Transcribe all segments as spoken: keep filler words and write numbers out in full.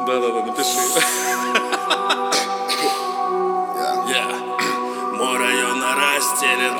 Да-да-да, напиши. Мой район растерян.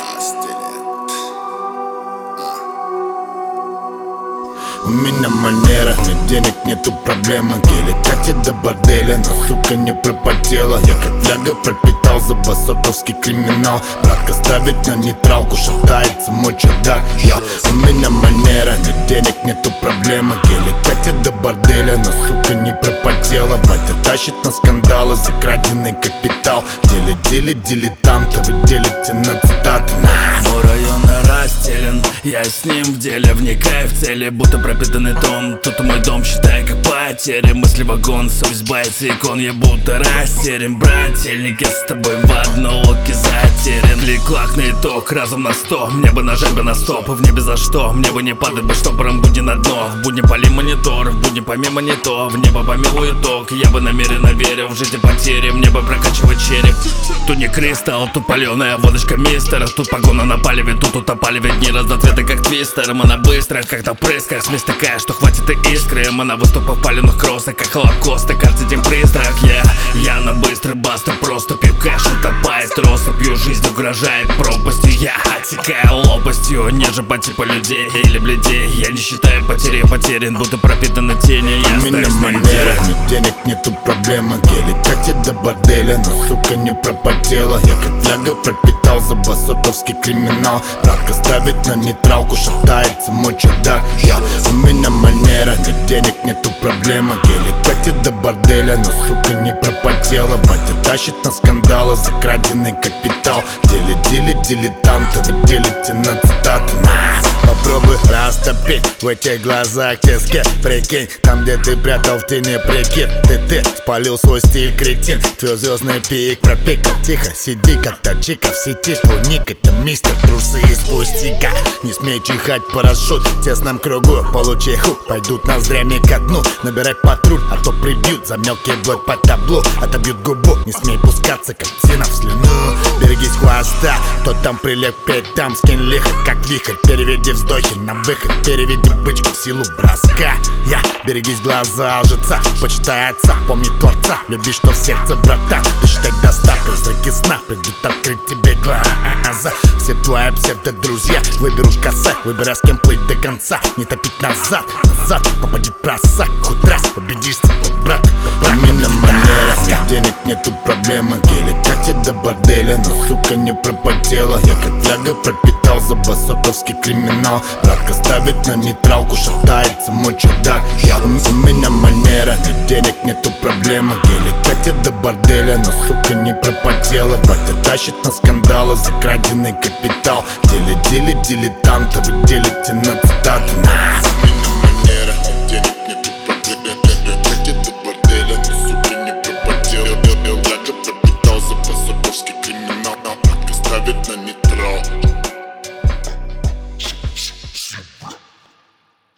У меня манера, нет денег, нету проблемы. Гели катит до борделя, но сука не пропотела. Я как фляга пропитал за басотовский криминал. Братка ставит на нейтралку, шатается мой чердак. Я, у меня манера, нет денег, нету проблемы. Гели катит до борделя, но сука не пропотела. Батя тащит на скандалы за краденый капитал. Делит, делит, дилетанты, вы делите на цитаты. Мой район растерян, я с ним в деле, вникая в цели, будто пропитанный дом. Тут мой дом, считай как потеря. Мысли вагон, совесть боится икон. Я будто растерян, брательник, я с тобой в одной лодке затерян. Клик-клак на итог, разом на сто. Мне бы нажать бы на стоп, в небе за что? Мне бы не падать бы штопором, будни на дно. В будни пали монитор, в будни помимо не то. В небо помилуй итог, я бы намеренно верил в жизнь и потери. Мне бы прокачивать череп. Тут не кристалл, тут паленая водочка мистера. Тут погона на палеве, тут утопали ведь дни разноцветы как твистер. Она быстро, как то прыска, смесь такая, что хватит и искры. Она выступа в паленых кроссах, как холокоста. Кажется тем призрак, я, я на быстрый баста. Просто пью кэш, утопает роста. Пью, жизнь угрожает пропастью. Я отсекаю лопастью, ниже по типу людей или бледей. Я не считаю потери, потерян, будто пропитаны тени. Я у меня манера, нет денег, нету проблемы. Гели катит до борделя, но сука не пропотела. Я как фляга пропитал за басотовский криминал. Братка ставит на нейтралку, шатается мой чердак. Я, у меня манера, нет денег, нету проблемы. Гели катит до борделя, но сука не пропотела. Батя тащит на скандалы за краденый капитал. Делит, делит, дилетанты, вы делите на цитаты. Попробуй растопить в этих глазах тиски. Прикинь, там где ты прятал в тени прикид. Ты, ты спалил свой стиль, кретин. Твой звездный пик пропикал. Тихо, сиди как та чика в сети. Полник, это мистер, трусы из пластика. Не смей чихать парашют в тесном кругу. Получи хук, пойдут ноздрями ко дну. Набирай патруль, а то прибьют за мелкий блок по таблу. Отобьют губу, не смей пускаться, как птина в слюну. Берегись хвоста, кто там прилепит, там скинь лихо, как вихрь. Переведи вздохи на выход, переведи бычку в силу броска. Я, берегись глаза лжеца, почитай отца, помни творца. Люби, что в сердце, братан, ты считай достаток. Призраки сна придут открыть тебе глаза. Все твои псевдо-друзья выберут коса. Выбирай, с кем плыть до конца, не топить назад. Назад, попади в просак, хоть раз победишь, брат. У меня манера, нет денег, нету проблемы. Гели катит до борделя, но сука не пропотела. Я как фляга пропитал за басотовский криминал. Братка ставит на нейтралку, шатается мой чердак. Я, у меня манера, нет денег, нету проблемы. Гели катит до борделя, но сука не пропотела. Батя тащит на скандалы за краденый капитал. Делит, делит, дилетанты, вы делите на цитаты.